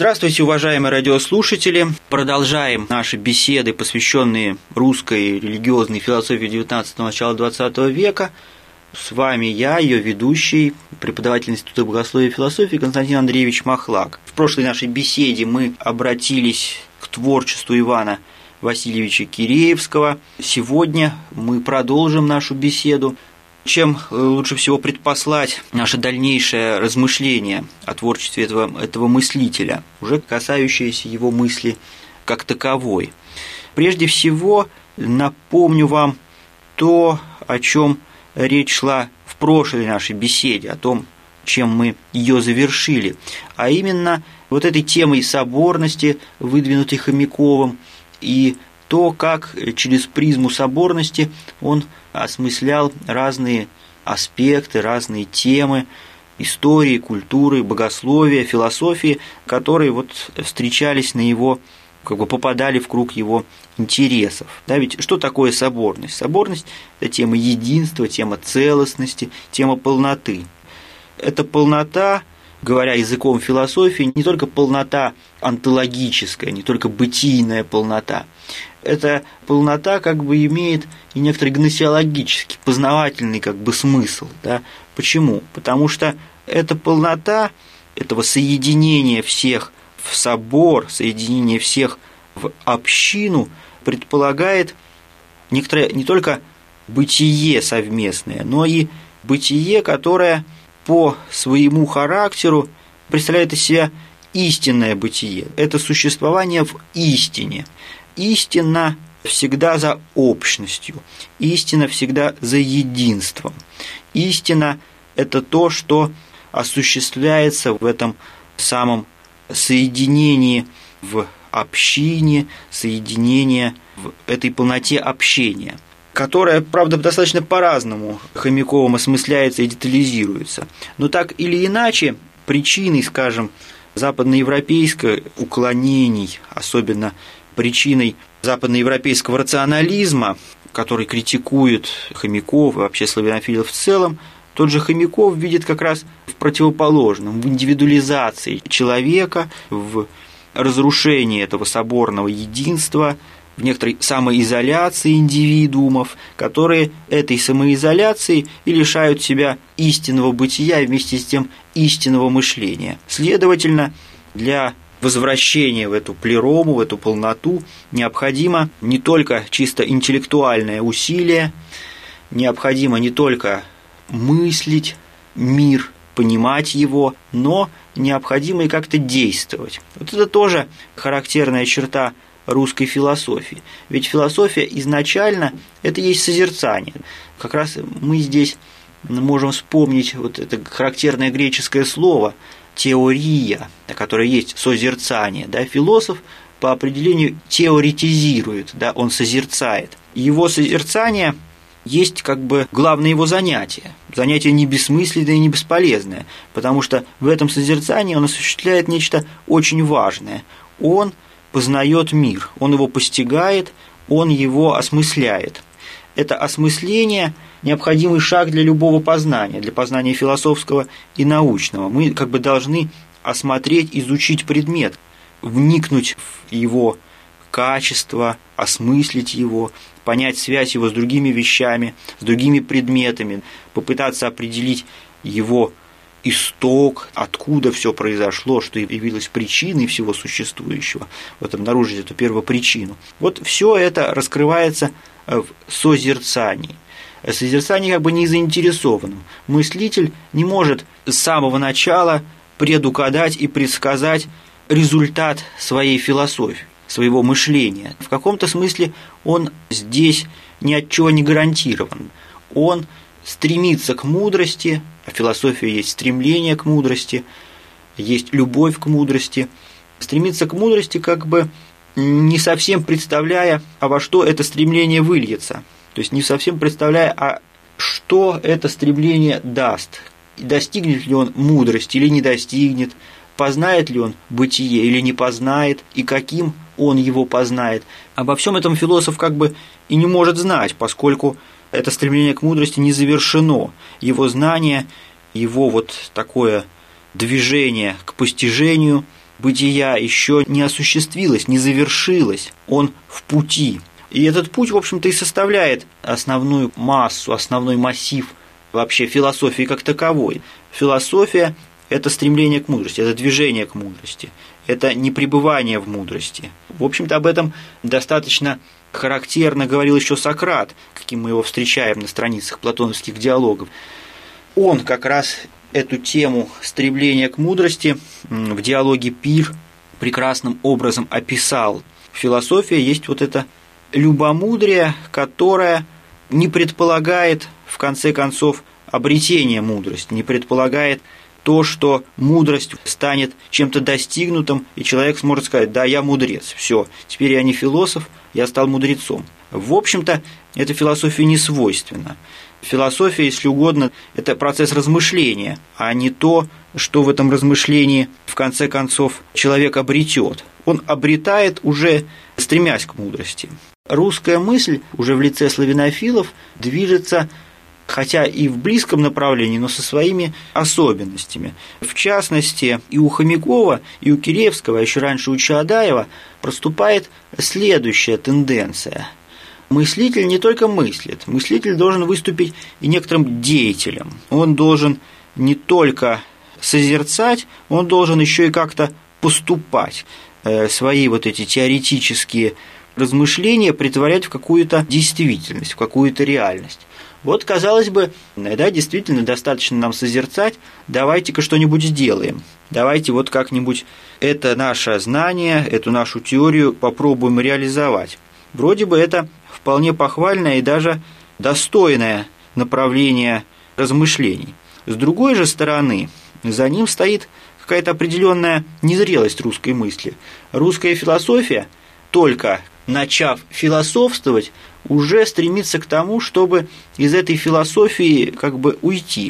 Здравствуйте, уважаемые радиослушатели! Продолжаем наши беседы, посвященные русской религиозной философии XIX – начала XX века. С вами я, ее ведущий, преподаватель Института богословия и философии Константин Андреевич Махлак. В прошлой нашей беседе мы обратились к творчеству Ивана Васильевича Киреевского. Сегодня мы продолжим нашу беседу. Чем лучше всего предпослать наше дальнейшее размышление о творчестве этого мыслителя, уже касающееся его мысли как таковой. Прежде всего, напомню вам то, о чем речь шла в прошлой нашей беседе, о том, чем мы ее завершили, а именно вот этой темой соборности, выдвинутой Хомяковым, и то, как через призму соборности он осмыслял разные аспекты, разные темы истории, культуры, богословия, философии, которые встречались на его, попадали в круг его интересов. Да, ведь что такое соборность? Соборность – это тема единства, тема целостности, тема полноты. Эта полнота, говоря языком философии, не только полнота онтологическая, не только бытийная полнота. Эта полнота имеет и некоторый гносеологический, познавательный смысл. Да? Почему? Потому что эта полнота этого соединения всех в собор, соединения всех в общину предполагает некоторое не только бытие совместное, но и бытие, которое по своему характеру представляет из себя истинное бытие. Это существование в истине. Истина всегда за общностью, истина всегда за единством. Истина – это то, что осуществляется в этом самом соединении в общине, соединение в этой полноте общения, которая, правда, достаточно по-разному Хомяковым осмысляется и детализируется. Но так или иначе, причиной, западноевропейских уклонений, особенно причиной западноевропейского рационализма, который критикует Хомяков и вообще славянофилов в целом, тот же Хомяков видит как раз в противоположном, в индивидуализации человека, в разрушении этого соборного единства, в некоторой самоизоляции индивидуумов, которые этой самоизоляцией и лишают себя истинного бытия и вместе с тем истинного мышления. Следовательно, для возвращения в эту плерому, в эту полноту необходимо не только чисто интеллектуальное усилие, необходимо не только мыслить мир, понимать его, но необходимо и как-то действовать. Это тоже характерная черта русской философии. Ведь философия изначально – это есть созерцание. Как раз мы здесь можем вспомнить это характерное греческое слово «теория», которое есть созерцание. Да? Философ по определению теоретизирует, да? Он созерцает. Его созерцание есть главное его занятие. Занятие не бессмысленное и не бесполезное, потому что в этом созерцании он осуществляет нечто очень важное. Он познает мир, он его постигает, он его осмысляет. Это осмысление – необходимый шаг для любого познания, для познания философского и научного. Мы должны осмотреть, изучить предмет, вникнуть в его качество, осмыслить его, понять связь его с другими вещами, с другими предметами, попытаться определить его исток, откуда все произошло, что явилось причиной всего существующего, обнаружить эту первопричину. Все это раскрывается в созерцании. Созерцание не заинтересованным. Мыслитель не может с самого начала предугадать и предсказать результат своей философии, своего мышления. В каком-то смысле он здесь ни от чего не гарантирован. Он стремится к мудрости, а философия есть стремление к мудрости, есть любовь к мудрости. Стремится к мудрости, не совсем представляя, во что это стремление выльется. То есть не совсем представляя, что это стремление даст. Достигнет ли он мудрости или не достигнет, познает ли он бытие или не познает, и каким он его познает. Обо всем этом философ и не может знать, поскольку это стремление к мудрости не завершено. Его знание, его такое движение к постижению бытия еще не осуществилось, не завершилось, он в пути. И этот путь, в общем-то, и составляет основную массу, основной массив вообще философии как таковой. Философия – это стремление к мудрости, это движение к мудрости, это не пребывание в мудрости. В общем-то, об этом достаточно характерно говорил еще Сократ, каким мы его встречаем на страницах платоновских диалогов. Он как раз эту тему стремления к мудрости в диалоге «Пир» прекрасным образом описал. Философия есть вот это любомудрие, которое не предполагает, в конце концов, обретение мудрости, не предполагает то, что мудрость станет чем-то достигнутым, и человек сможет сказать: да, я мудрец, все, теперь я не философ, я стал мудрецом. В общем-то, эта философия не свойственна. Философия, если угодно, это процесс размышления, а не то, что в этом размышлении, в конце концов, человек обретет. Он обретает, уже стремясь к мудрости. Русская мысль уже в лице славянофилов движется, хотя и в близком направлении, но со своими особенностями. В частности, и у Хомякова, и у Киреевского, а еще раньше у Чаадаева проступает следующая тенденция. Мыслитель не только мыслит, мыслитель должен выступить и некоторым деятелем. Он должен не только созерцать, он должен еще и как-то поступать, свои вот эти теоретические размышления претворять в какую-то действительность, в какую-то реальность. Вот, казалось бы, да, действительно достаточно нам созерцать, давайте-ка что-нибудь сделаем. Давайте вот как-нибудь это наше знание, эту нашу теорию попробуем реализовать. Вроде бы это вполне похвальное и даже достойное направление размышлений. С другой же стороны, за ним стоит какая-то определенная незрелость русской мысли. Русская философия, только начав философствовать, уже стремится к тому, чтобы из этой философии как бы уйти.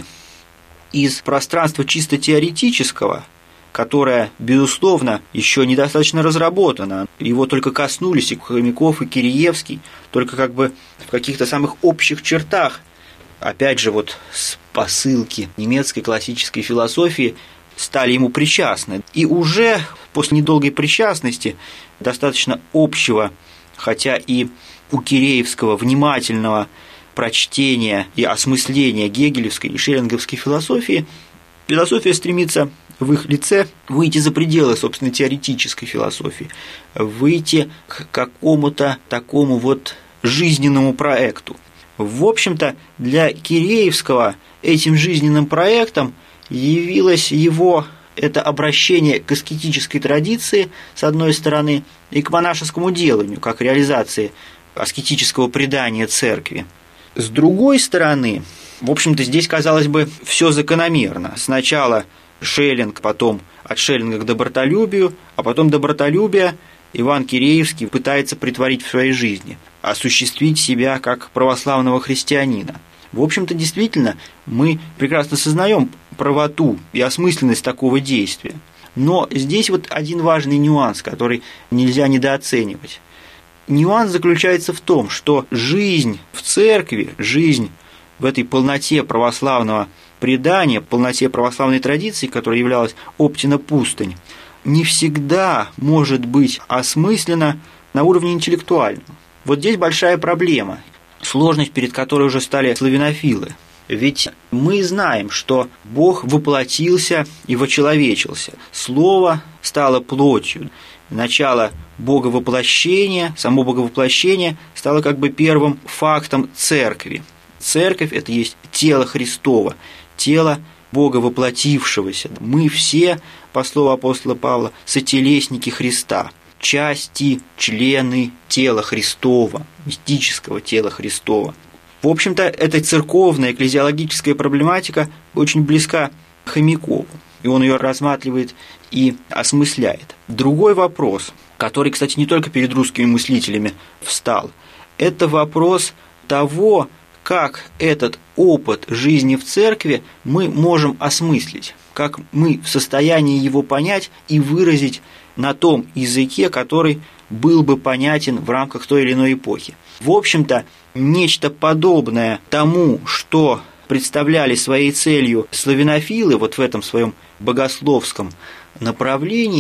Из пространства чисто теоретического, которое, безусловно, еще недостаточно разработано, его только коснулись и Хомяков, и Киреевский, только как бы в каких-то самых общих чертах, опять же, вот с посылки немецкой классической философии стали ему причастны. И уже после недолгой причастности, достаточно общего, хотя и у Киреевского внимательного прочтения и осмысления гегелевской и шеллинговской философии, философия стремится в их лице выйти за пределы, собственно, теоретической философии, выйти к какому-то такому вот жизненному проекту. В общем-то, для Киреевского этим жизненным проектом явилось его это обращение к аскетической традиции, с одной стороны, и к монашескому деланию, как реализации аскетического предания церкви. С другой стороны, в общем-то, здесь, казалось бы, все закономерно. Сначала Шеллинг, потом от Шеллинга к добротолюбию, а потом добротолюбие Иван Киреевский пытается притворить в своей жизни, осуществить себя как православного христианина. В общем-то, действительно, мы прекрасно сознаем правоту и осмысленность такого действия. Но здесь вот один важный нюанс, который нельзя недооценивать. Нюанс заключается в том, что жизнь в церкви, жизнь в этой полноте православного предания, полноте православной традиции, которая являлась Оптина пустынь, не всегда может быть осмыслена на уровне интеллектуальном. Вот здесь большая проблема, сложность, перед которой уже стали славянофилы. Ведь мы знаем, что Бог воплотился и вочеловечился. Слово стало плотью. Начало боговоплощения, само боговоплощение стало как бы первым фактом церкви. Церковь – это есть тело Христово, тело Бога воплотившегося. Мы все, по слову апостола Павла, сотелесники Христа, части, члены тела Христова, мистического тела Христова. В общем-то, эта церковная экклезиологическая проблематика очень близка к Хомякову, и он ее рассматривает и осмысляет. Другой вопрос, который, кстати, не только перед русскими мыслителями встал, это вопрос того, как этот опыт жизни в церкви мы можем осмыслить, как мы в состоянии его понять и выразить на том языке, который был бы понятен в рамках той или иной эпохи. В общем-то, нечто подобное тому, что представляли своей целью славянофилы вот в этом своем богословском направлении,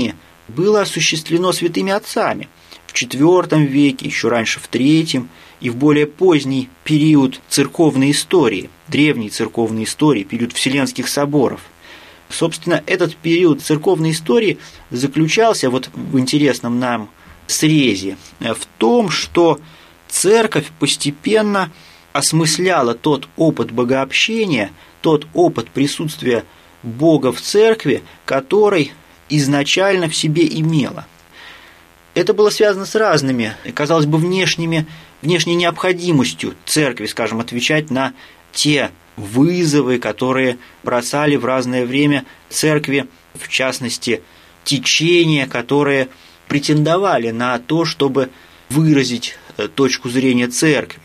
было осуществлено святыми отцами в IV веке, еще раньше в III и в более поздний период церковной истории, древней церковной истории, период Вселенских соборов. Собственно, этот период церковной истории заключался вот в интересном нам срезе в том, что церковь постепенно осмысляла тот опыт богообщения, тот опыт присутствия Бога в церкви, который изначально в себе имела. Это было связано с разными, казалось бы, внешней необходимостью церкви, скажем, отвечать на те вызовы, которые бросали в разное время церкви, в частности, течения, которые претендовали на то, чтобы выразить точку зрения церкви.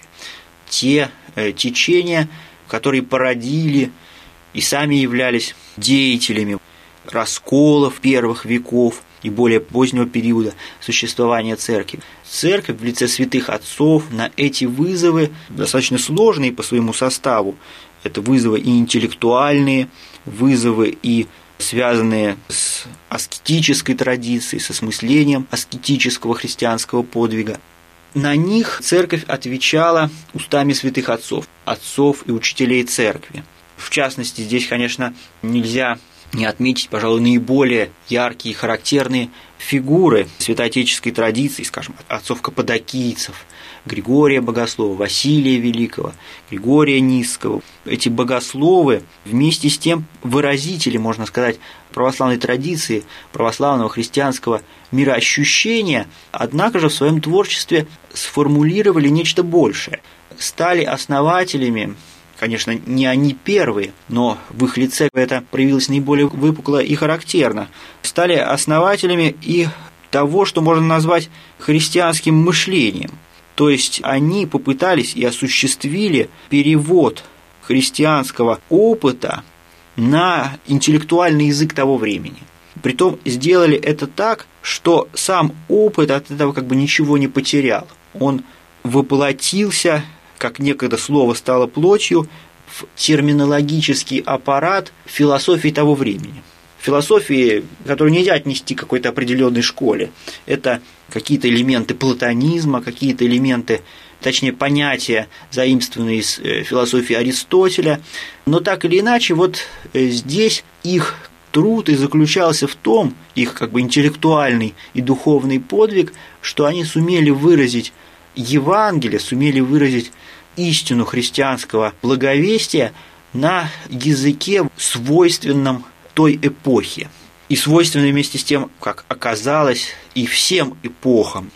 Те течения, которые породили и сами являлись деятелями расколов первых веков и более позднего периода существования церкви. Церковь в лице святых отцов на эти вызовы, достаточно сложные по своему составу, это вызовы и интеллектуальные, вызовы и связанные с аскетической традицией, с осмыслением аскетического христианского подвига. На них церковь отвечала устами святых отцов, отцов и учителей церкви. В частности, здесь, конечно, нельзя не отметить, пожалуй, наиболее яркие и характерные фигуры святоотеческой традиции, скажем, отцов-каппадокийцев, Григория Богослова, Василия Великого, Григория Низского. Эти богословы вместе с тем выразители, можно сказать, православной традиции, православного христианского мироощущения, однако же в своем творчестве сформулировали нечто большее, стали основателями. Конечно, не они первые, но в их лице это проявилось наиболее выпукло и характерно. Стали основателями и того, что можно назвать христианским мышлением. То есть они попытались и осуществили перевод христианского опыта на интеллектуальный язык того времени. Притом сделали это так, что сам опыт от этого как бы ничего не потерял. Он воплотился, как некогда слово стало плотью, в терминологический аппарат философии того времени. Философии, которую нельзя отнести к какой-то определенной школе. Это какие-то элементы платонизма, какие-то элементы, точнее, понятия, заимствованные из философии Аристотеля. Но так или иначе, вот здесь их труд и заключался в том, их как бы интеллектуальный и духовный подвиг, что они сумели выразить Евангелие, сумели выразить истину христианского благовестия на языке, свойственном той эпохе. И свойственном вместе с тем, как оказалось, и всем эпохам.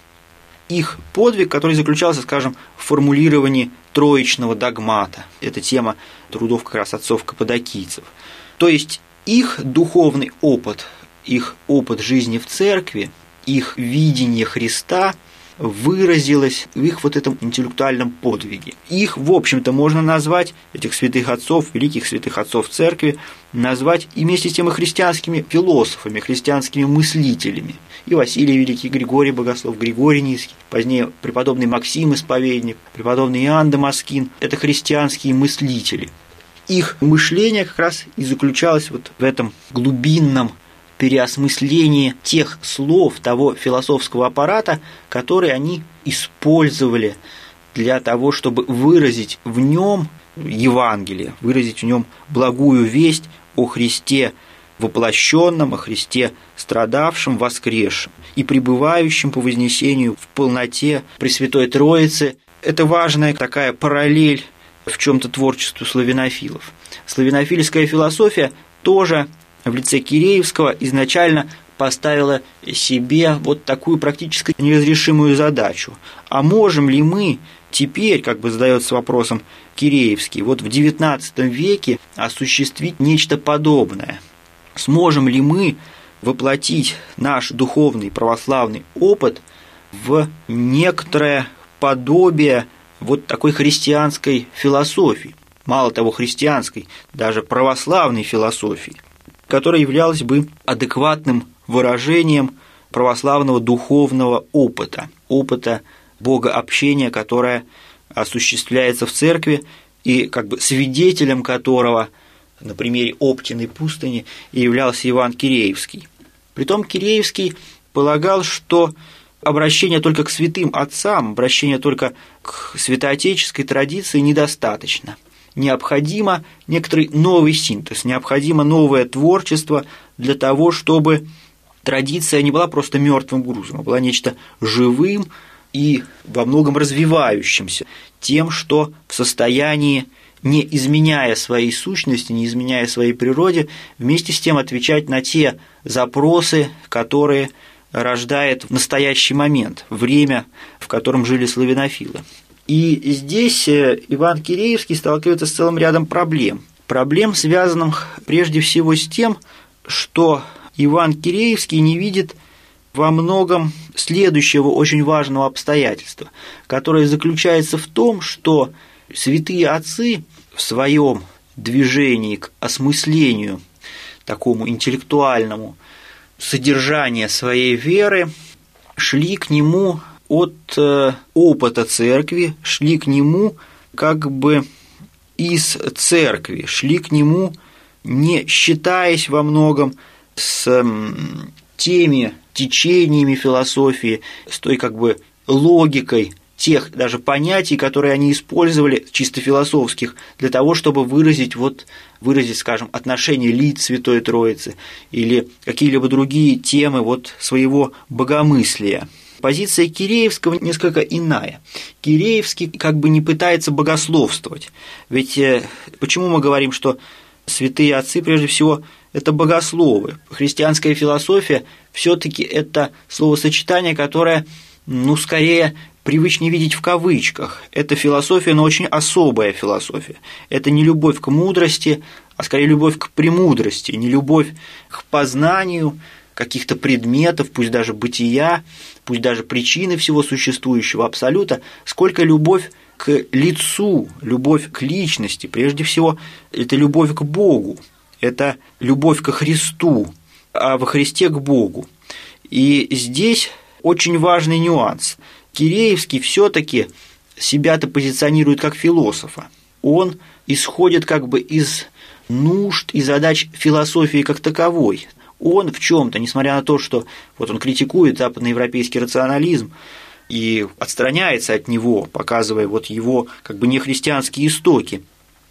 Их подвиг, который заключался, скажем, в формулировании троичного догмата. Это тема трудов как раз отцов-каппадокийцев. То есть их духовный опыт, их опыт жизни в церкви, их видение Христа выразилось в их вот этом интеллектуальном подвиге. Их, в общем-то, можно назвать, этих святых отцов, великих святых отцов церкви, назвать и вместе с тем и христианскими философами, христианскими мыслителями. И Василий Великий, Григорий Богослов, Григорий Низкий, позднее преподобный Максим Исповедник, преподобный Иоанн Дамаскин – это христианские мыслители. Их мышление как раз и заключалось вот в этом глубинном переосмыслении тех слов, того философского аппарата, который они использовали для того, чтобы выразить в нем Евангелие, выразить в нем благую весть о Христе воплощенном, о Христе страдавшем, воскресшем и пребывающем по вознесению в полноте Пресвятой Троицы. Это важная такая параллель в чем-то творчеству славянофилов. Славянофильская философия тоже в лице Киреевского изначально поставила себе вот такую практически неразрешимую задачу. А можем ли мы теперь, как бы задается вопросом Киреевский, вот в XIX веке осуществить нечто подобное? Сможем ли мы воплотить наш духовный православный опыт в некоторое подобие вот такой христианской философии? Мало того, христианской, даже православной философии, которая являлась бы адекватным выражением православного духовного опыта, опыта богообщения, которое осуществляется в церкви, и как бы свидетелем которого на примере Оптиной пустыни и являлся Иван Киреевский. Притом Киреевский полагал, что обращение только к святым отцам, обращение только к святоотеческой традиции недостаточно. Необходимо некоторый новый синтез, необходимо новое творчество для того, чтобы традиция не была просто мертвым грузом, а была нечто живым и во многом развивающимся, тем, что в состоянии, не изменяя своей сущности, не изменяя своей природе, вместе с тем отвечать на те запросы, которые рождает в настоящий момент, время, в котором жили славянофилы. И здесь Иван Киреевский сталкивается с целым рядом проблем. Проблем, связанных прежде всего с тем, что Иван Киреевский не видит во многом следующего очень важного обстоятельства, которое заключается в том, что святые отцы в своем движении к осмыслению такому интеллектуальному содержания своей веры шли к нему от опыта церкви, шли к нему как бы из церкви, шли к нему, не считаясь во многом с теми течениями философии, с той как бы логикой тех даже понятий, которые они использовали, чисто философских, для того, чтобы выразить, скажем, отношение лиц Святой Троицы или какие-либо другие темы своего богомыслия. Позиция Киреевского несколько иная. Киреевский как бы не пытается богословствовать. Ведь почему мы говорим, что святые отцы, прежде всего, это богословы? Христианская философия все-таки это словосочетание, которое, скорее, привычнее видеть в кавычках. Это философия, но очень особая философия. Это не любовь к мудрости, а скорее любовь к премудрости, не любовь к познанию каких-то предметов, пусть даже бытия, пусть даже причины всего существующего абсолюта, сколько любовь к лицу, любовь к личности. Прежде всего, это любовь к Богу, это любовь ко Христу, а во Христе к Богу. И здесь очень важный нюанс. Киреевский все-таки себя-то позиционирует как философа. Он исходит как бы из нужд и задач философии как таковой. Он в чем-то, несмотря на то, что он критикует западноевропейский рационализм и отстраняется от него, показывая его как бы нехристианские истоки,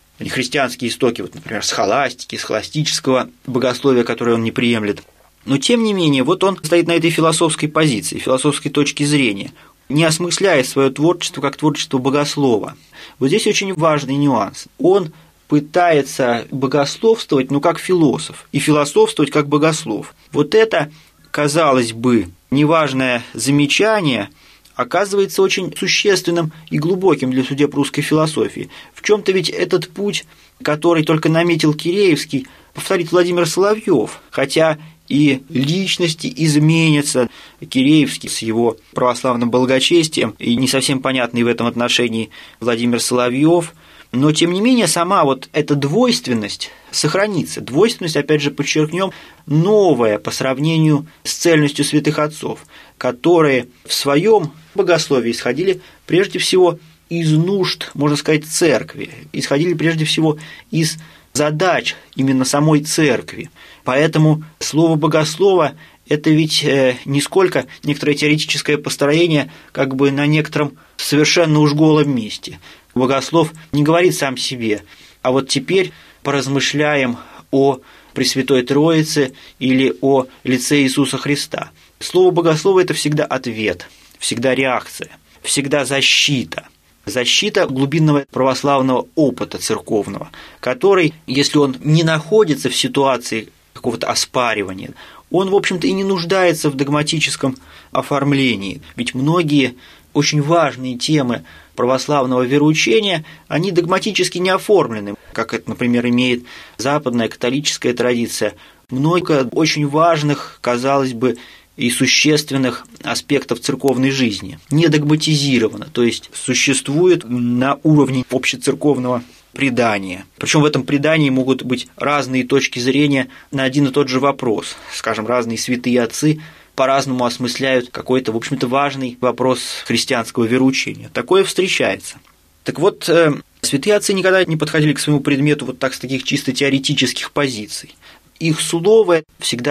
например, схоластики, схоластического богословия, которое он не приемлет. Но тем не менее, он стоит на этой философской позиции, философской точки зрения, не осмысляя свое творчество как творчество богослова. Здесь очень важный нюанс. Он пытается богословствовать, как философ, и философствовать как богослов. Это, казалось бы, неважное замечание оказывается очень существенным и глубоким для судеб русской философии. В чем-то ведь этот путь, который только наметил Киреевский, повторит Владимир Соловьев, хотя и личности изменятся. Киреевский с его православным благочестием и не совсем понятный в этом отношении Владимир Соловьев, но, тем не менее, сама эта двойственность сохранится. Двойственность, опять же, подчеркнем, новая по сравнению с цельностью святых отцов, которые в своем богословии исходили прежде всего из нужд, можно сказать, церкви, исходили прежде всего из задач именно самой церкви. Поэтому слово «богослова» – это ведь не сколько некоторое теоретическое построение как бы на некотором совершенно уж голом месте. Богослов не говорит сам себе, а теперь поразмышляем о Пресвятой Троице или о лице Иисуса Христа. Слово «богослова» – это всегда ответ, всегда реакция, всегда защита. Защита глубинного православного опыта церковного, который, если он не находится в ситуации какого-то оспаривания, он, в общем-то, и не нуждается в догматическом оформлении. Ведь многие очень важные темы православного вероучения, они догматически не оформлены, как это, например, имеет западная католическая традиция. Много очень важных, казалось бы, и существенных аспектов церковной жизни не догматизировано, то есть существует на уровне общецерковного предания. Причем в этом предании могут быть разные точки зрения на один и тот же вопрос. Скажем, разные святые отцы по-разному осмысляют какой-то, в общем-то, важный вопрос христианского вероучения. Такое встречается. Так святые отцы никогда не подходили к своему предмету с таких чисто теоретических позиций. Их слово всегда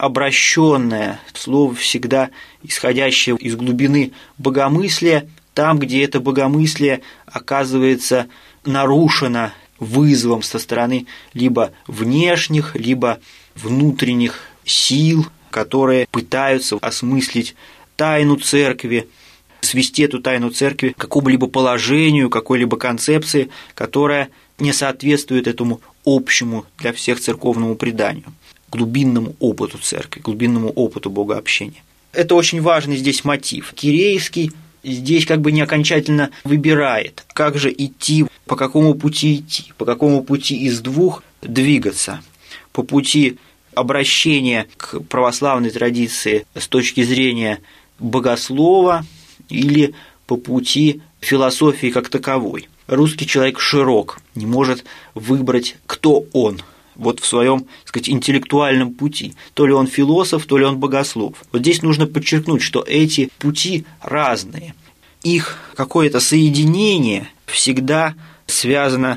обращенное, слово всегда исходящее из глубины богомыслия, там, где это богомыслие оказывается нарушено вызовом со стороны либо внешних, либо внутренних сил, которые пытаются осмыслить тайну церкви, свести эту тайну церкви к какому-либо положению, какой-либо концепции, которая не соответствует этому общему для всех церковному преданию, глубинному опыту церкви, глубинному опыту богообщения. Это очень важный здесь мотив. Киреевский здесь как бы не окончательно выбирает, как же идти, по какому пути идти, по какому пути из двух двигаться, по пути обращения к православной традиции с точки зрения богослова или по пути философии как таковой. Русский человек широк, не может выбрать, кто он, вот в своем, так сказать, интеллектуальном пути. То ли он философ, то ли он богослов. Вот здесь нужно подчеркнуть, что эти пути разные. Их какое-то соединение всегда связано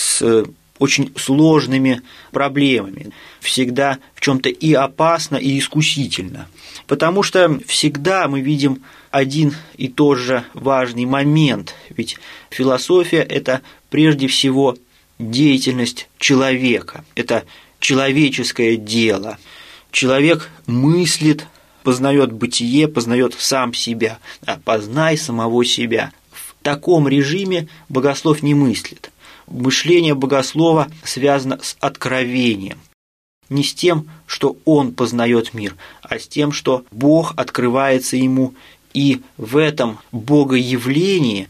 с очень сложными проблемами, всегда в чем-то и опасно, и искусительно. Потому что всегда мы видим один и тот же важный момент. Ведь философия – это прежде всего деятельность человека, это человеческое дело. Человек мыслит, познает бытие, познает сам себя. Познай самого себя. В таком режиме богослов не мыслит. Мышление богослова связано с откровением. Не с тем, что он познает мир, а с тем, что Бог открывается ему. И в этом богоявлении,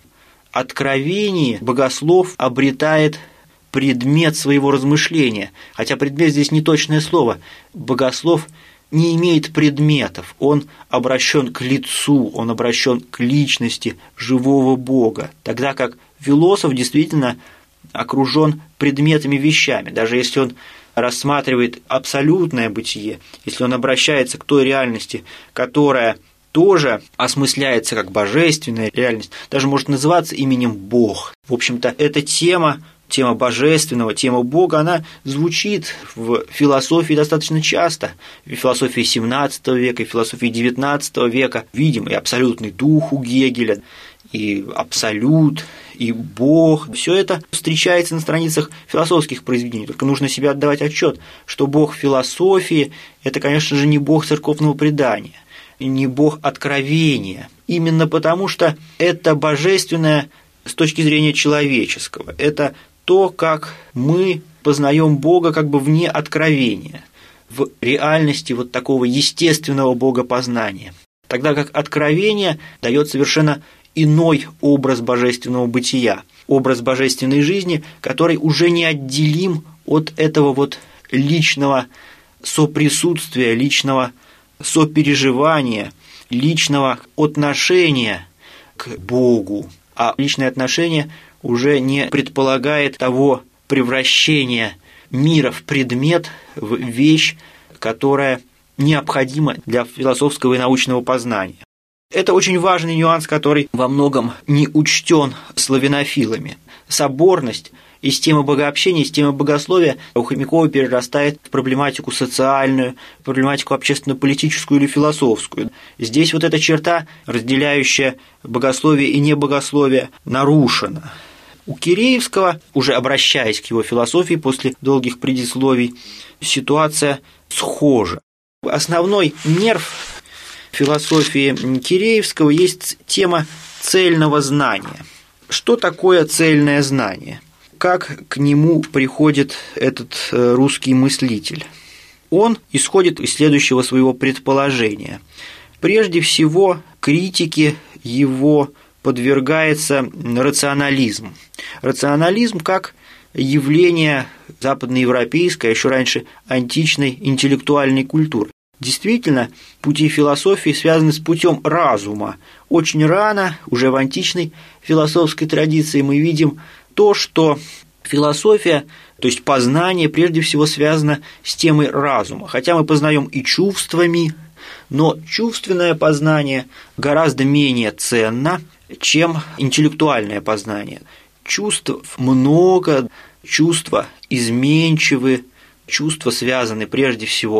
откровении богослов обретает предмет своего размышления. Хотя предмет здесь не точное слово. Богослов не имеет предметов, он обращен к лицу, он обращен к личности живого Бога. Тогда как философ действительно окружен предметами, вещами. Даже если он рассматривает абсолютное бытие, если он обращается к той реальности, которая тоже осмысляется как божественная реальность, даже может называться именем Бог. В общем-то, эта тема божественного, тема Бога, она звучит в философии достаточно часто. В философии XVII века, и в философии XIX века видим и абсолютный дух у Гегеля, и абсолют, и Бог. Все это встречается на страницах философских произведений. Только нужно себе отдавать отчет, что Бог философии – это, конечно же, не Бог церковного предания, не Бог откровения. Именно потому, что это божественное с точки зрения человеческого. Это то, как мы познаем Бога как бы вне откровения, в реальности вот такого естественного богопознания. Тогда как откровение дает совершенно иной образ божественного бытия, образ божественной жизни, который уже не отделим от этого вот личного соприсутствия, личного сопереживания, личного отношения к Богу. А личное отношение уже не предполагает того превращения мира в предмет, в вещь, которая необходима для философского и научного познания. Это очень важный нюанс, который во многом не учтен славянофилами. Соборность и система богообщения, система богословия у Хомякова перерастает в проблематику социальную, в проблематику общественно-политическую или философскую. Здесь вот эта черта, разделяющая богословие и небогословие, нарушена. У Киреевского, уже обращаясь к его философии после долгих предисловий, ситуация схожа. Основной нерв философии Киреевского есть тема цельного знания. Что такое цельное знание? Как к нему приходит этот русский мыслитель? Он исходит из следующего своего предположения. Прежде всего, критике его подвергается рационализм. Рационализм как явление западноевропейской, а еще раньше античной интеллектуальной культуры. Действительно, пути философии связаны с путем разума. Очень рано, уже в античной философской традиции, мы видим то, что философия, то есть познание, прежде всего связано с темой разума. Хотя мы познаем и чувствами, но чувственное познание гораздо менее ценно, чем интеллектуальное познание. Чувств много, чувства изменчивы, чувства связаны прежде всего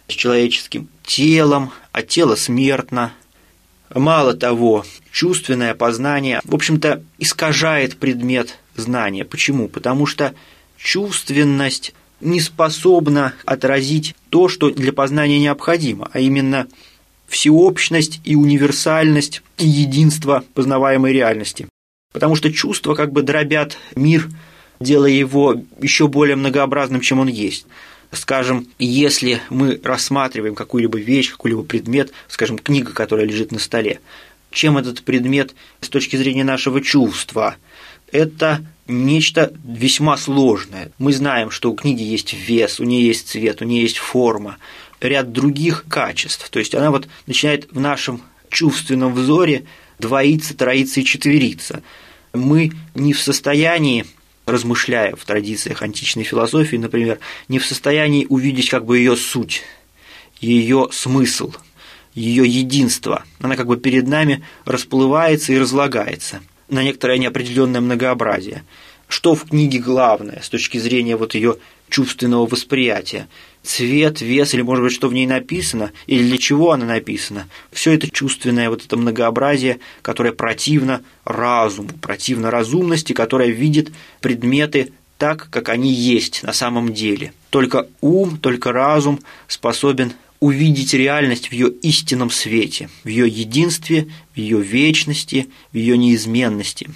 с человеческим телом, а тело смертно. Мало того, чувственное познание, в общем-то, искажает предмет знания. Почему? Потому что чувственность не способна отразить то, что для познания необходимо, а именно всеобщность и универсальность и единство познаваемой реальности. Потому что чувства как бы дробят мир, делая его еще более многообразным, чем он есть. Скажем, если мы рассматриваем какую-либо вещь, какой-либо предмет, скажем, книга, которая лежит на столе, чем этот предмет с точки зрения нашего чувства? Это нечто весьма сложное. Мы знаем, что у книги есть вес, у нее есть цвет, у нее есть форма, ряд других качеств. То есть она вот начинает в нашем чувственном взоре двоиться, троиться и четвериться. Мы не в состоянии, размышляя в традициях античной философии, например, не в состоянии увидеть как бы ее суть, ее смысл, ее единство. Она как бы перед нами расплывается и разлагается на некоторое неопределенное многообразие. Что в книге главное с точки зрения вот ее чувственного восприятия? Цвет, вес, или, может быть, что в ней написано, или для чего она написана. Все это чувственное, вот это многообразие, которое противно разуму, противно разумности, которая видит предметы так, как они есть на самом деле. Только ум, только разум способен увидеть реальность в ее истинном свете, в ее единстве, в ее вечности, в ее неизменности.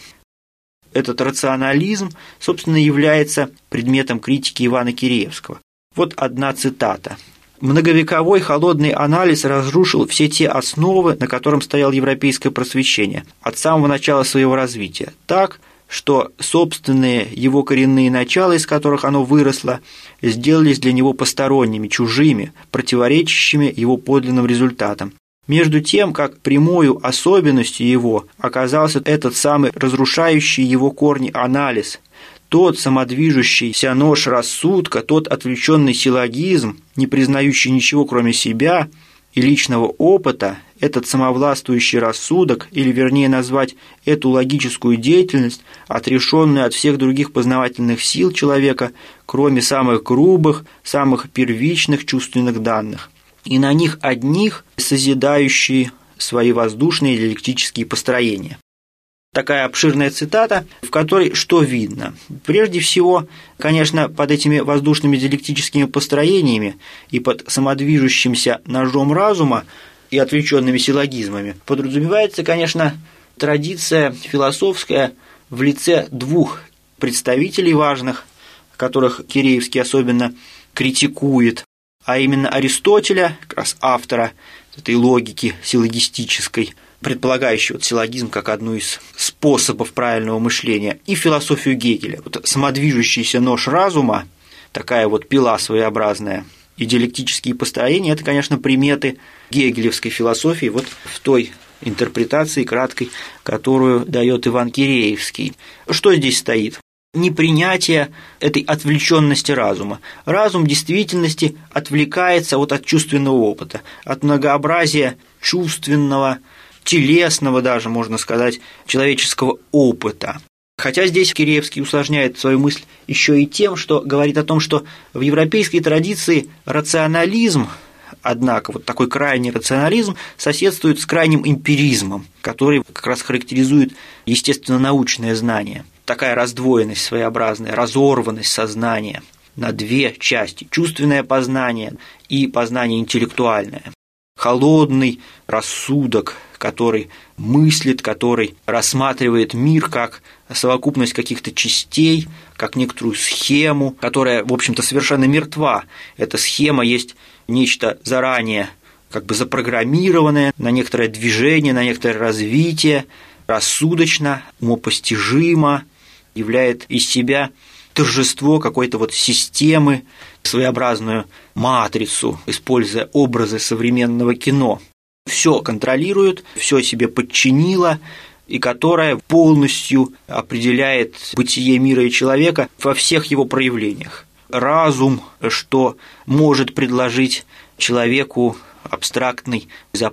Этот рационализм, собственно, является предметом критики Ивана Киреевского. Вот одна цитата. «Многовековой холодный анализ разрушил все те основы, на котором стояло европейское просвещение от самого начала своего развития, так, что собственные его коренные начала, из которых оно выросло, сделались для него посторонними, чужими, противоречащими его подлинным результатам. Между тем, как прямою особенностью его оказался этот самый разрушающий его корни анализ, тот самодвижущийся нож рассудка, тот отвлеченный силлогизм, не признающий ничего кроме себя и личного опыта, этот самовластвующий рассудок, или вернее назвать эту логическую деятельность, отрешенную от всех других познавательных сил человека, кроме самых грубых, самых первичных чувственных данных, и на них одних созидающие свои воздушные диалектические построения». Такая обширная цитата, в которой что видно? Прежде всего, конечно, под этими воздушными диалектическими построениями и под самодвижущимся ножом разума и отвлеченными силлогизмами подразумевается, конечно, традиция философская в лице двух представителей важных, которых Киреевский особенно критикует, а именно Аристотеля, как раз автора этой логики силлогистической, предполагающий силлогизм как одну из способов правильного мышления, и философию Гегеля. Вот самодвижущийся нож разума, такая вот пила своеобразная, и диалектические построения – это, конечно, приметы гегелевской философии вот в той интерпретации краткой, которую дает Иван Киреевский. Что здесь стоит? Непринятие этой отвлеченности разума. Разум в действительности отвлекается от чувственного опыта, от многообразия чувственного, телесного даже, можно сказать, человеческого опыта. Хотя здесь Киреевский усложняет свою мысль еще и тем, что говорит о том, что в европейской традиции рационализм, однако, вот такой крайний рационализм соседствует с крайним эмпиризмом, который как раз характеризует естественно-научное знание. Такая раздвоенность своеобразная, разорванность сознания на две части – чувственное познание и познание интеллектуальное. Холодный рассудок, который мыслит, который рассматривает мир как совокупность каких-то частей, как некоторую схему, которая, в общем-то, совершенно мертва. Эта схема есть нечто заранее как бы запрограммированное на некоторое движение, на некоторое развитие, рассудочно, умопостижимо, являет из себя торжество какой-то системы, своеобразную матрицу, используя образы современного кино. Все контролирует, все себе подчинило, и которая полностью определяет бытие мира и человека во всех его проявлениях. Разум, что может предложить человеку абстрактный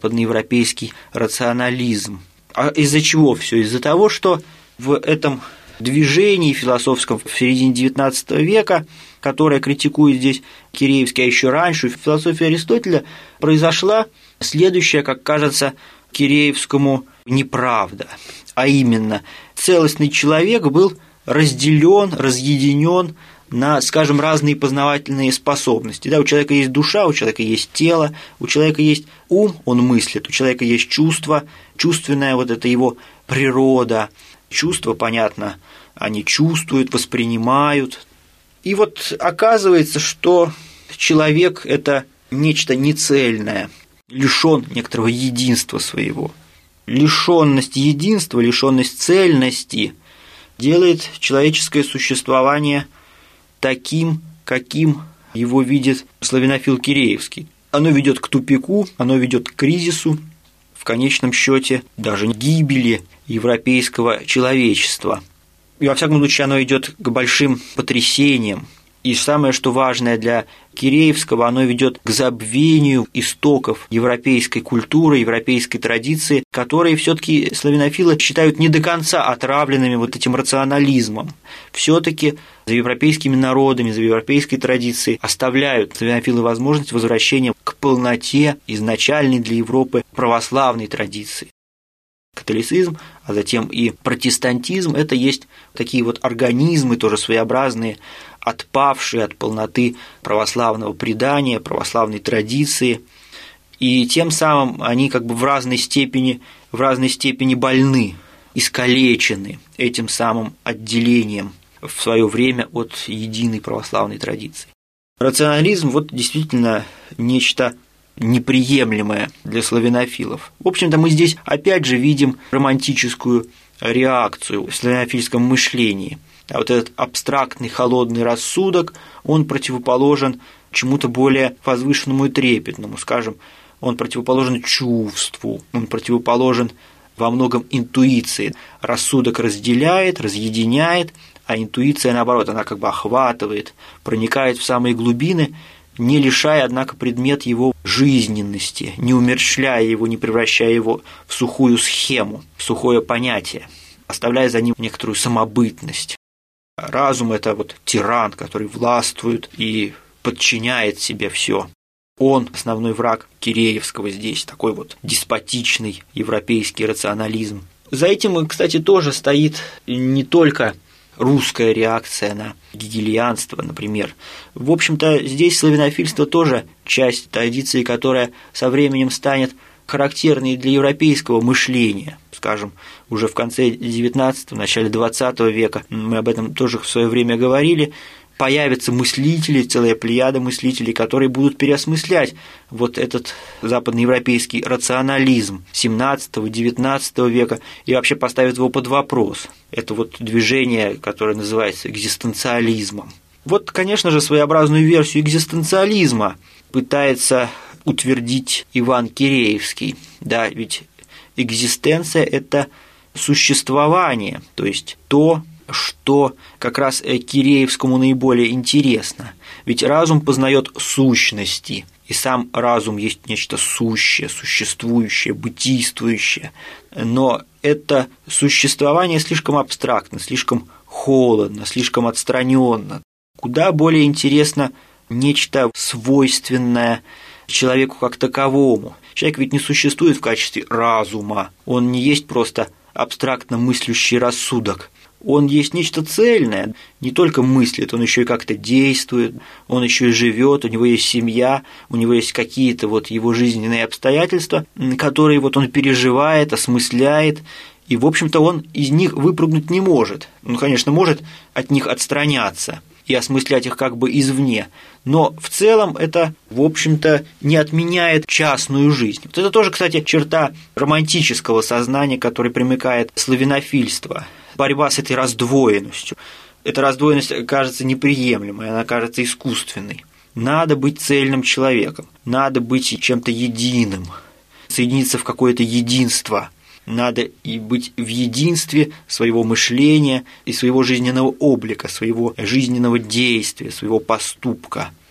западноевропейский рационализм. А из-за чего все? Из-за того, что в этом движении философском в середине XIX века, которое критикует здесь Киреевский, а еще раньше, в философии Аристотеля произошла следующая, как кажется, Киреевскому неправда, а именно целостный человек был разделен, разъединен на, скажем, разные познавательные способности. Да, у человека есть душа, у человека есть тело, у человека есть ум, он мыслит, у человека есть чувство, чувственная вот это его природа. Чувства, понятно, они чувствуют, воспринимают. И вот оказывается, что человек – это нечто нецельное, лишён некоторого единства своего. Лишённость единства, лишённость цельности делает человеческое существование таким, каким его видит славянофил Киреевский. Оно ведет к тупику, оно ведет к кризису, в конечном счете даже гибели европейского человечества. И во всяком случае оно идет к большим потрясениям. И самое, что важное для Киреевского, оно ведет к забвению истоков европейской культуры, европейской традиции, которые все-таки славянофилы считают не до конца отравленными вот этим рационализмом. Все-таки за европейскими народами, за европейской традицией оставляют славянофилы возможность возвращения к полноте изначальной для Европы православной традиции. Католицизм, а затем и протестантизм – это есть такие вот организмы, тоже своеобразные, отпавшие от полноты православного предания, православной традиции, и тем самым они как бы в разной степени больны, искалечены этим самым отделением в свое время от единой православной традиции. Рационализм – вот действительно нечто неприемлемое для славянофилов. В общем-то, мы здесь опять же видим романтическую реакцию в славянофильском мышлении. А вот этот абстрактный холодный рассудок, он противоположен чему-то более возвышенному и трепетному, скажем, он противоположен чувству, он противоположен во многом интуиции. Рассудок разделяет, разъединяет, а интуиция, наоборот, она как бы охватывает, проникает в самые глубины, не лишая, однако, предмет его жизненности, не умерщвляя его, не превращая его в сухую схему, в сухое понятие, оставляя за ним некоторую самобытность. Разум – это вот тиран, который властвует и подчиняет себе все. Он – основной враг Киреевского здесь, такой вот деспотичный европейский рационализм. За этим, кстати, тоже стоит не только русская реакция на гегельянство, например. В общем-то, здесь славянофильство тоже часть традиции, которая со временем станет характерной для европейского мышления. Скажем, уже в конце XIX, начале XX века, мы об этом тоже в свое время говорили, появятся мыслители, целая плеяда мыслителей, которые будут переосмыслять вот этот западноевропейский рационализм XVII-XIX века и вообще поставят его под вопрос. Это вот движение, которое называется экзистенциализмом. Вот, конечно же, своеобразную версию экзистенциализма пытается утвердить Иван Киреевский. Да, ведь экзистенция – это существование, то есть то, что как раз Киреевскому наиболее интересно. Ведь разум познает сущности, и сам разум есть нечто сущее, существующее, бытийствующее. Но это существование слишком абстрактно, слишком холодно, слишком отстраненно. Куда более интересно нечто свойственное человеку как таковому. Человек ведь не существует в качестве разума, он не есть просто абстрактно мыслящий рассудок. Он есть нечто цельное, не только мыслит, он еще и как-то действует, он еще и живет, у него есть семья, у него есть какие-то вот его жизненные обстоятельства, которые вот он переживает, осмысляет, и, в общем-то, он из них выпрыгнуть не может. Он, конечно, может от них отстраняться и осмыслять их как бы извне, но в целом это, в общем-то, не отменяет частную жизнь. Вот это тоже, кстати, черта романтического сознания, который примыкает славянофильство. Борьба с этой раздвоенностью. Эта раздвоенность кажется неприемлемой, она кажется искусственной. Надо быть цельным человеком, надо быть чем-то единым, соединиться в какое-то единство. Надо и быть в единстве своего мышления и своего жизненного облика, своего жизненного действия, своего поступка.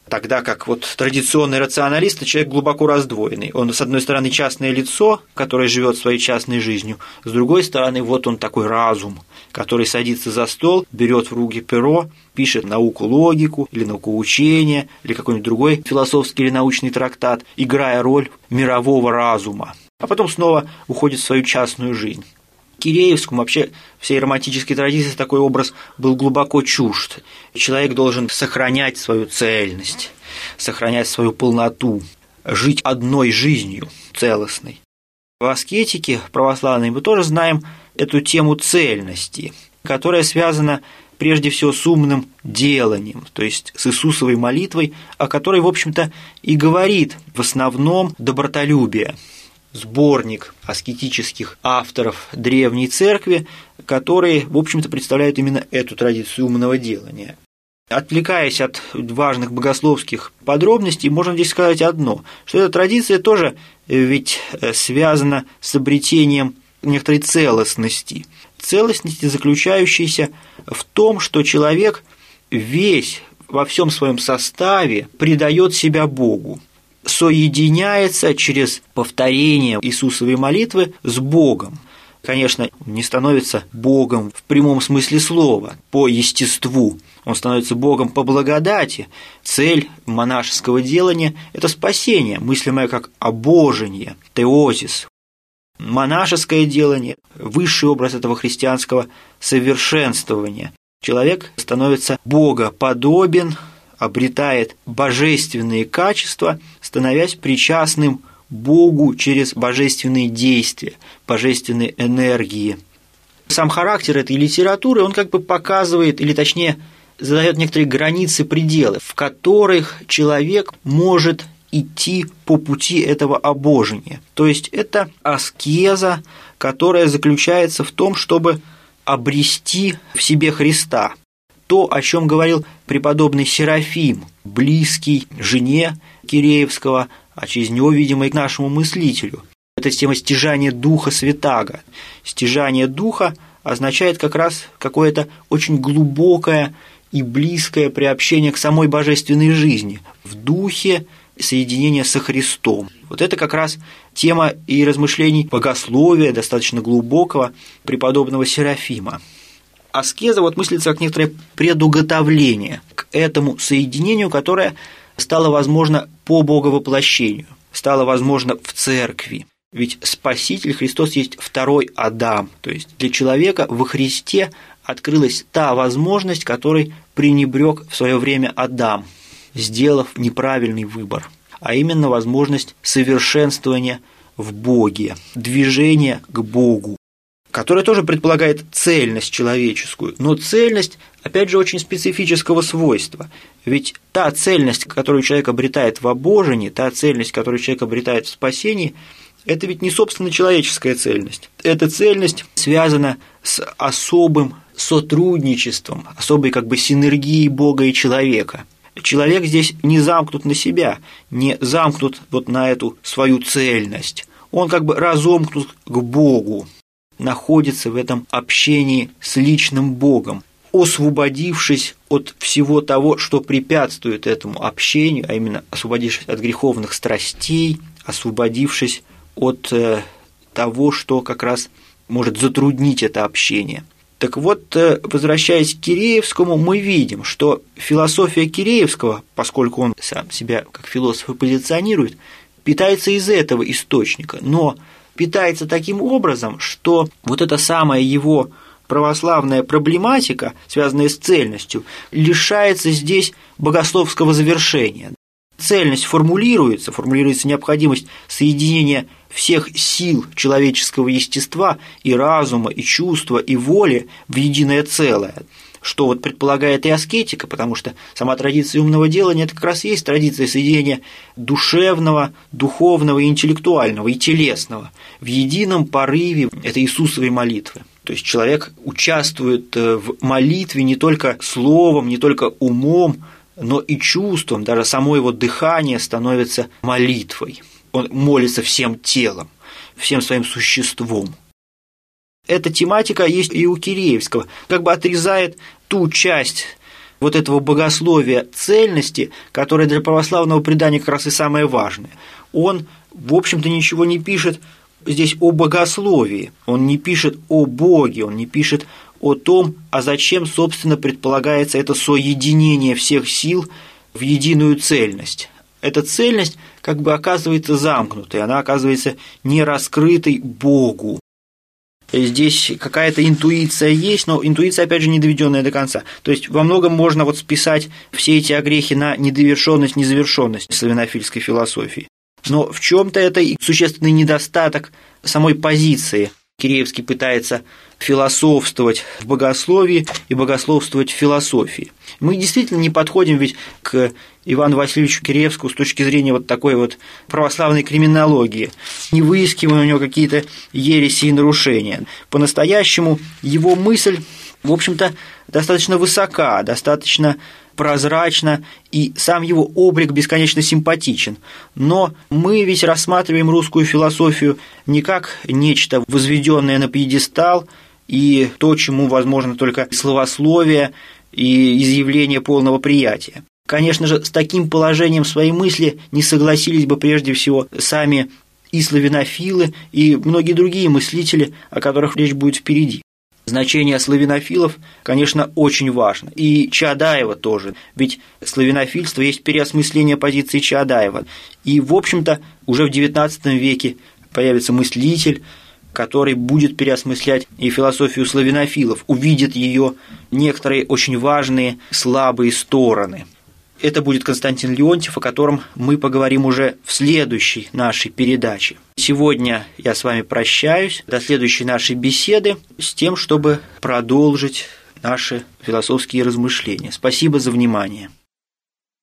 Тогда как вот традиционный рационалист – человек глубоко раздвоенный. Он, с одной стороны, частное лицо, которое живет своей частной жизнью, с другой стороны, вот он такой разум, который садится за стол, берет в руки перо, пишет науку, логику, или науковоучение, или какой-нибудь другой философский или научный трактат, играя роль мирового разума, а потом снова уходит в свою частную жизнь. Киреевскому, вообще всей романтической традиции, такой образ был глубоко чужд. Человек должен сохранять свою цельность, сохранять свою полноту, жить одной жизнью целостной. В аскетике православной мы тоже знаем эту тему цельности, которая связана прежде всего с умным деланием, то есть с Иисусовой молитвой, о которой, в общем-то, и говорит в основном добротолюбие. Сборник аскетических авторов Древней Церкви, которые, в общем-то, представляют именно эту традицию умного делания. Отвлекаясь от важных богословских подробностей, можно здесь сказать одно, что эта традиция тоже ведь связана с обретением некоторой целостности. Целостности, заключающейся в том, что человек весь во всем своем составе предает себя Богу, соединяется через повторение Иисусовой молитвы с Богом. Конечно, не становится Богом в прямом смысле слова, по естеству. Он становится Богом по благодати. Цель монашеского делания – это спасение, мыслимое как обожение, теозис. Монашеское делание – высший образ этого христианского совершенствования. Человек становится богоподобен, обретает божественные качества, становясь причастным Богу через божественные действия, божественные энергии. Сам характер этой литературы, он как бы показывает, или точнее, задает некоторые границы, пределы, в которых человек может идти по пути этого обожения. То есть это аскеза, которая заключается в том, чтобы обрести в себе Христа. То, о чем говорил преподобный Серафим, близкий жене Киреевского, а через него, видимо, и к нашему мыслителю. Это тема стяжания Духа Святаго. Стяжание Духа означает как раз какое-то очень глубокое и близкое приобщение к самой божественной жизни, в духе соединения со Христом. Вот это как раз тема и размышлений богословия, достаточно глубокого, преподобного Серафима. Аскеза вот мыслится как некоторое предуготовление к этому соединению, которое стало возможно по боговоплощению, стало возможно в церкви. Ведь Спаситель Христос есть второй Адам, то есть для человека во Христе открылась та возможность, которой пренебрег в свое время Адам, сделав неправильный выбор, а именно возможность совершенствования в Боге, движения к Богу, которая тоже предполагает цельность человеческую, но цельность, опять же, очень специфического свойства. Ведь та цельность, которую человек обретает в обожении, та цельность, которую человек обретает в спасении, это ведь не собственно человеческая цельность. Эта цельность связана с особым сотрудничеством, особой как бы синергией Бога и человека. Человек здесь не замкнут на себя, не замкнут вот на эту свою цельность. Он как бы разомкнут к Богу, находится в этом общении с личным Богом, освободившись от всего того, что препятствует этому общению, а именно освободившись от греховных страстей, освободившись от того, что как раз может затруднить это общение. Так вот, возвращаясь к Киреевскому, мы видим, что философия Киреевского, поскольку он сам себя как философ и позиционирует, питается из этого источника, но питается таким образом, что вот эта самая его православная проблематика, связанная с цельностью, лишается здесь богословского завершения. Цельность формулируется необходимость соединения всех сил человеческого естества и разума, и чувства, и воли в единое целое, что вот предполагает и аскетика, потому что сама традиция умного делания – это как раз и есть традиция соединения душевного, духовного и интеллектуального, и телесного в едином порыве этой Иисусовой молитвы. То есть человек участвует в молитве не только словом, не только умом, но и чувством, даже само его дыхание становится молитвой. Он молится всем телом, всем своим существом. Эта тематика есть и у Киреевского, как бы отрезает ту часть вот этого богословия цельности, которое для православного предания как раз и самое важное. Он, в общем-то, ничего не пишет здесь о богословии, он не пишет о Боге, он не пишет о том, а зачем, собственно, предполагается это соединение всех сил в единую цельность. Эта цельность как бы оказывается замкнутой, она оказывается не раскрытой Богу. Здесь какая-то интуиция есть, но интуиция, опять же, не доведенная до конца. То есть во многом можно вот списать все эти огрехи на недовершенность, незавершенность славянофильской философии. Но в чем-то это и существенный недостаток самой позиции. Киреевский пытается философствовать в богословии и богословствовать в философии. Мы действительно не подходим ведь к Ивану Васильевичу Киреевскому с точки зрения вот такой вот православной криминологии, не выискиваем у него какие-то ереси и нарушения. По-настоящему его мысль, в общем-то, достаточно высока, достаточно прозрачна, и сам его облик бесконечно симпатичен. Но мы ведь рассматриваем русскую философию не как нечто возведенное на пьедестал и то, чему возможно только словословие и изъявление полного приятия. Конечно же, с таким положением своей мысли не согласились бы прежде всего сами и славянофилы, и многие другие мыслители, о которых речь будет впереди. Значение славянофилов, конечно, очень важно. И Чаадаева тоже. Ведь славянофильство есть переосмысление позиции Чаадаева. И, в общем-то, уже в XIX веке появится мыслитель, который будет переосмыслять и философию славянофилов, увидит ее некоторые очень важные слабые стороны. Это будет Константин Леонтьев, о котором мы поговорим уже в следующей нашей передаче. Сегодня я с вами прощаюсь до следующей нашей беседы с тем, чтобы продолжить наши философские размышления. Спасибо за внимание.